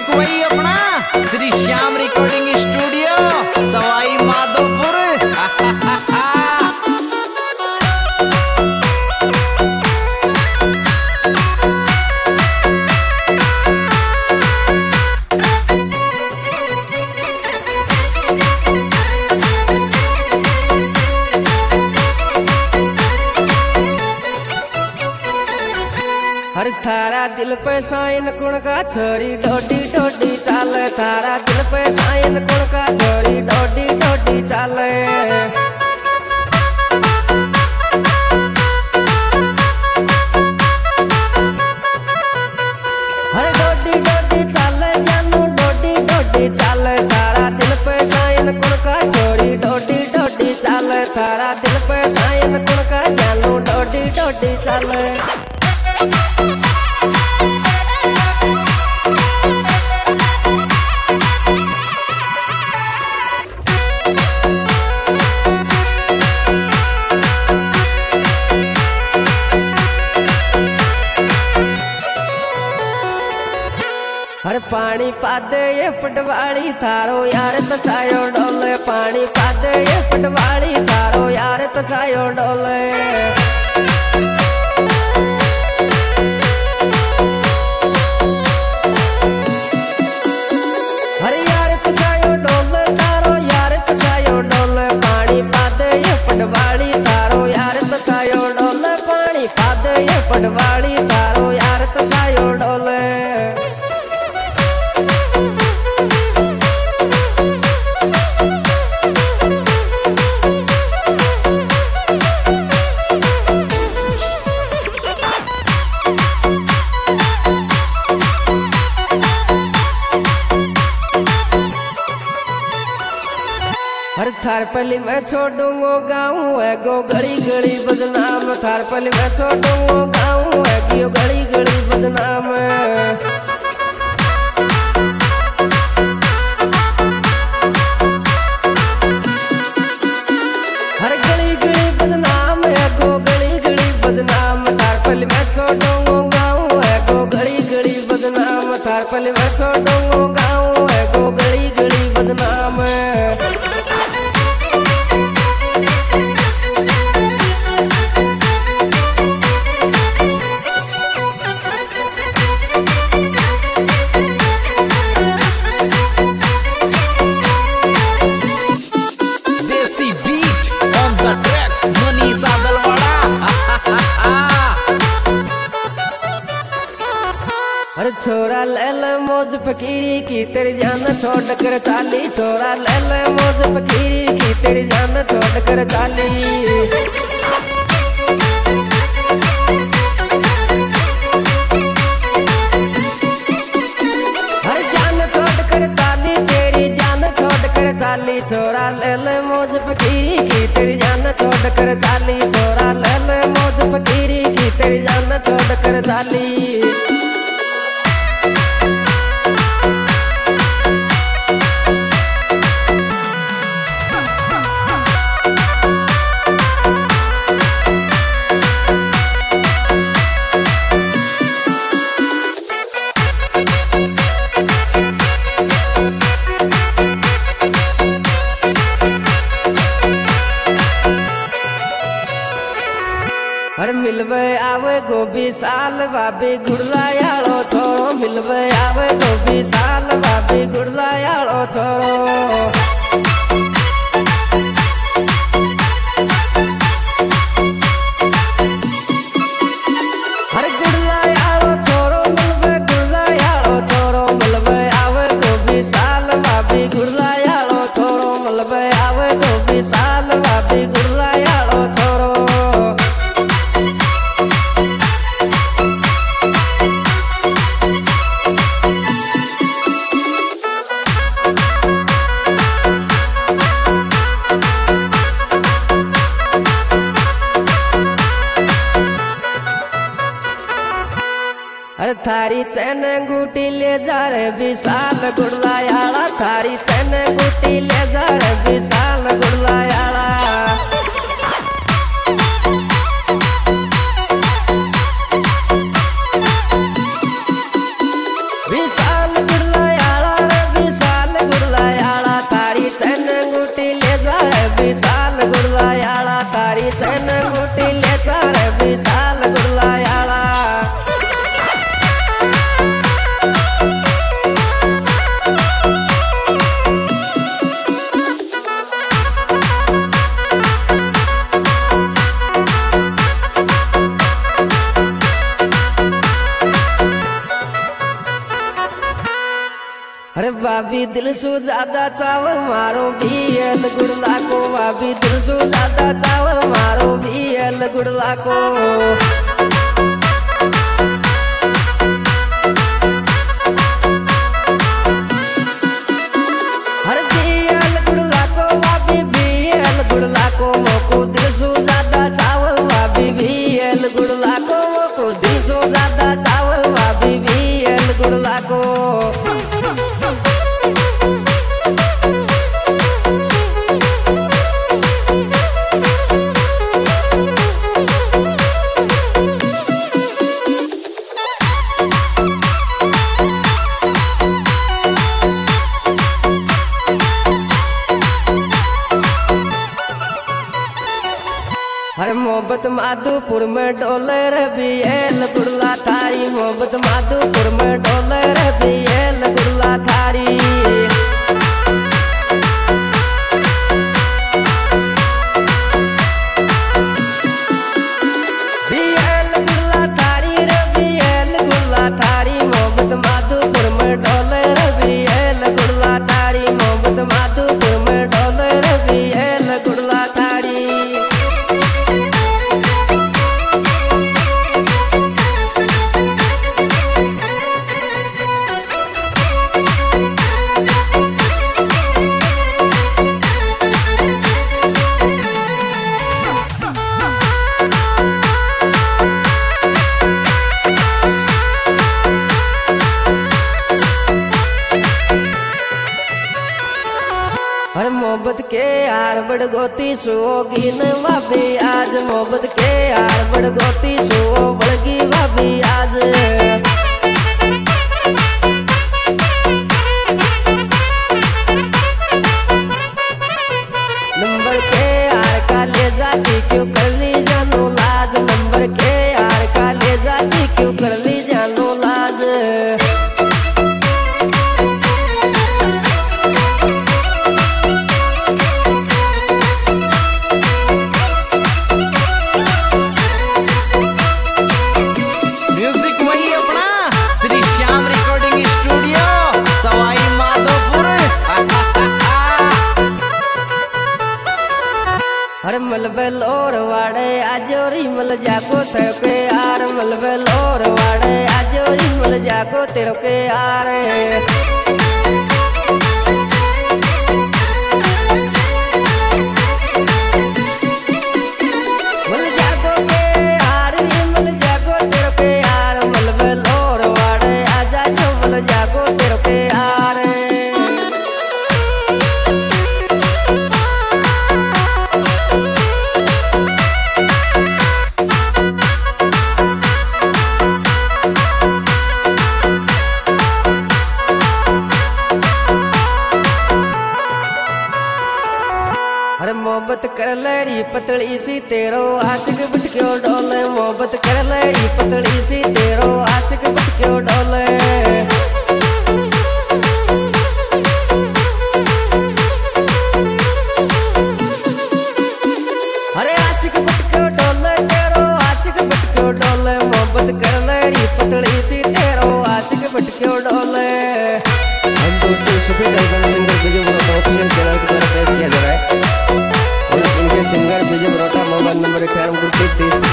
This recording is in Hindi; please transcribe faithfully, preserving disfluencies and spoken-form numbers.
वही अपना श्री श्याम रिकॉर्डिंग स्टूडियो सवाई माधोपुर। हर थारा दिल पे साइन कुण का छोरी डोडी डोडी चाल। थारा दिल पे साइन कुण का छोरी डोडी डोडी चाल। हर डोडी डोडी चाल जानू डोडी डोडी चाल। थारा दिल पे साइन कुण का छोरी डोडी डोडी चाल। थारा दिल पे साइन कुण का जानू डोडी डोडी चाल। हर पानी पादे ये पटवाली थारो यार तसायो डोले। पानी पादे ये पटवाली थारो यार तसायो डोले। हर यार तसायो डोले थारो यार तसायो डोले। पानी पादे ये पटवाली थारो यार तसायो डोले। पानी पादे ये पटवाली थारो यार तसायो डोले। हर थार पली मैं छोड़ूंगो गाँव है गो गली गली बदनाम। थार पली मैं छोड़ूंगो गाँव है गो गली गली बदनाम। हर गली गली बदनाम है गो गली गली बदनाम। थार पली मैं छोड़ूंगो गाँव है गो गली गली बदनाम। थार पली मैं छोड़ूंगो गाँव है गो गली गली बदनाम। अरे छोरा ले ले मौज फकीरी की तेरी जान छोड़ कर चाली। छोरा ले ले मौज फकीरी की तेरी जान छोड़ कर चाली। हर जान छोड़ कर चाली तेरी जान छोड़ कर चाली। छोरा ले ले मौज फकीरी की तेरी जान छोड़ कर चाली। छोरा ले ले मौज फकीरी की तेरी जान छोड़ कर चाली। हर मिलवे आवे गोभी साल बाबी गुड़ला यालो छोरो। मिलवे आवे गोभी साल बाबी गुड़ला यालो छोरो। हर गुड़ला यालो छोरो मिलवे गुड़ला यालो छोरो। मिलवे आवे गोभी साल बाबी गुड़ला यालो छोरो। मिलवे आवे गोभी साल बाबी गुड़ला यालो छोरो। अरे थारी चैन अंगूठी ले जा रे विशाल गुड़ला याला। थारी चैन अंगूठी ले जा रे विशाल गुड़ला याला। विशाल गुड़ला अरे भाभी दिल सु ज्यादा चावल मारो बीएल गुड़ला को, भाभी दिल सु ज्यादा चावल मारो बीएल गुड़ला को। अरे बीएल गुड़ला को, भाभी बीएल गुड़ला को, मोको दिल सु ज्यादा चावल भाभी बीएल गुड़ला को, मोको दिल सु ज्यादा चावल भाभी बीएल गुड़ला को। अरे मोहब्बत माधोपुर में डोलर बीएल गुड़ला थारी, मोहब्बत माधोपुर में डोलर बीएल गुड़ला थारी। बीएल गुड़ला थारी रे बीएल गुड़ला थारी, मोहब्बत माधोपुर में डोलर बीएल गुड़ला थारी, मोहब्बत माधोपुर में डोलर बीएल गुड़ला थारी। अरे मोहब्बत के यार बड़ गोती सोगी न भाभी आज, मोहब्बत के यार बड़ गोती सो बड़गी भाभी आज। नंबर के यार का ले जाती क्यों कर ली जानो लाज, नंबर के यार का ले जाती क्यों कर ली जानो लाज। अरे मलबल और वाड़े आजोरी मल जाको तेरे के यार, मलबल और वाड़े आजोरी मल जाको तेरे के यार। मल जाको के यार रे मल जाको तेरे के यार, मलबल और वाड़े आजा जो मल जाको तेरे के यार। अरे मोहब्बत कर लड़ी पतली सी तेरो आशिक बटक्यो डोले, मोहब्बत कर लड़ी पतली सी तेरो आशिक बटक्यो डोले। अरे आशिक बटक्यो डोले तेरो आशिक बटक्यो डोले, मोहब्बत कर लड़ी पतली सी तेरो आशिक बटक्यो डोले। हम दोस्तों सभी driver singer Vijay Barota official channel के द्वारा पेश किया जा रहा है। Singer Vijay Barota mobile number अठारह उनतीस तीस